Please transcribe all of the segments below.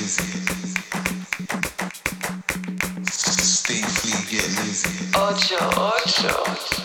Stay free, get lazy. Ocho.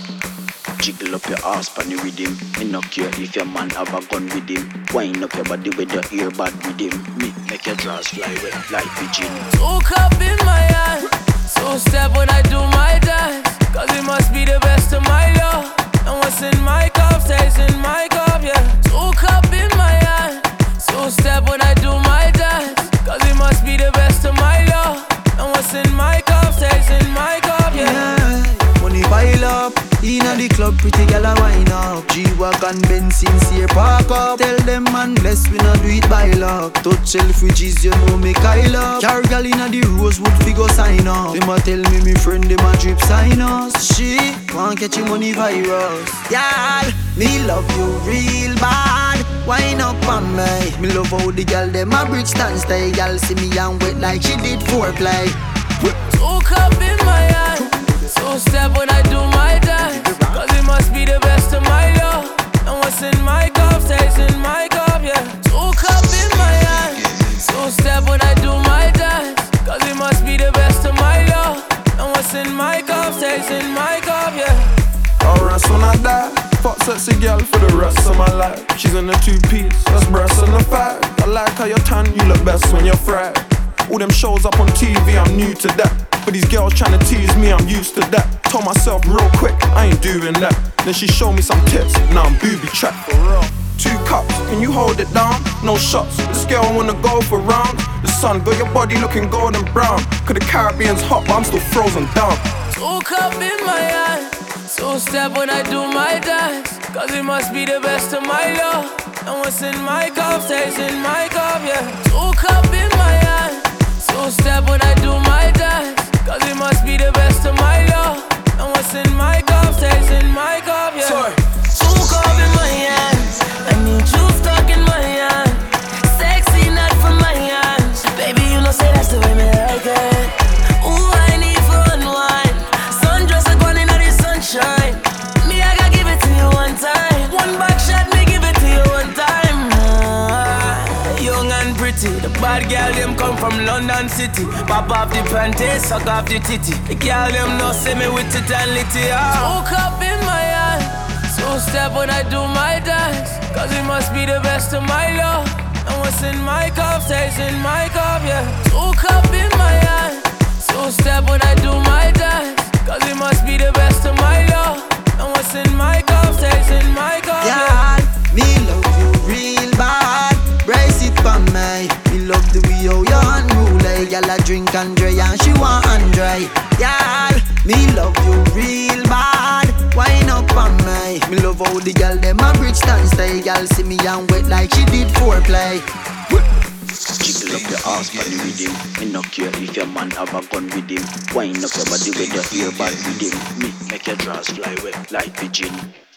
Jiggle up your ass pan the rhythm. Me no care if your man have a gun with him. Wind up your body with your earbud with him. Me make your drawers fly wet like pigeon. 2 cup in my hand, 2 step when I do my dance. Cause it must be the best of my love. And what's in my cup stays in my cup, yeah. 2 cup in my hand, 2 step when I do my dance. Cause it must be the best of my love. And what's in my cup stays in my cup, yeah. Money pile up, inna the club, pretty gal a wine up. G-Wagon, Benz, sincere park up. Tell them man, bless we not do it by luck. Touch Selfridges, you know me Kyle up. Carry gal inna the Rosewood, figure sign up. Them a tell me friend, them a drip sign us. She want catch your money virus. Y'all, me love you real bad. Wine up on me. Me love how the gal them a bridge stand stay. Gal see me and wet like she did foreplay. 2 cup in my hand, 2 step when I do my dance. Cause it must be the best of my love. And what's in my cup stays in my cup, yeah. 2 cup in my hand, 2 step when I do my dance. Cause it must be the best of my love. And what's in my cup stays in my cup, yeah. Alright, when I die, fuck sexy girl for the rest of my life. She's in a 2-piece, that's breasts and a 5. I like how you're tan, you look best when you're fried. All them shows up on TV, I'm new to that. But these girls tryna tease me, I'm used to that. Told myself real quick, I ain't doing that. Then she showed me some tits, now I'm booby trapped for real. 2 cups, can you hold it down? No shots, this girl wanna go for round. The sun got your body looking golden brown. Cause the Caribbean's hot, but I'm still frozen down. 2 cup in my hand, 2 step when I do my dance. Cause it must be the best of my love. And what's in my cup stays in my cup, yeah. 2 cup in my hand, 2 step when I do my dance. Cause it must be the best of my love. And what's in my cup stays in my cup, yeah. Sorry. 2 cup in my hands, I need you stuck in my hand. Sexy not from my hands. Baby, you know say that's the way me like it. Ooh, I need for unwind. Sundress a gone inna the sunshine. Me, I gotta give it to you one time. One back shot, me give it to you one time. Young and pretty, the bad girl them come from London City. Pop off the panties, suck off the titty. The girl them no see me with it and litty. 2 cup in my hand, 2 step when I do my dance. Cause it must be the best of my love. And what's in my cup stays in my cup, yeah. 2 cup in my hand, 2 step when I do my dance. Cause it must be the best of my love. And what's in my cup stays in my cup, yeah. Me love you real bad. Brace it for me. Me love the way how you unruly. Y'all a drink Andre and she want Andre. Y'all, me love you real bad. Wine up on me. Me love how the girl them a bridge stand stay. Y'all see me and wet like she did foreplay. Jiggle up your ass pan the rhythm. Me no care if your man have a gun with him. Wind up your body with your earbud with him. Me make your drawers fly wet like pigeon.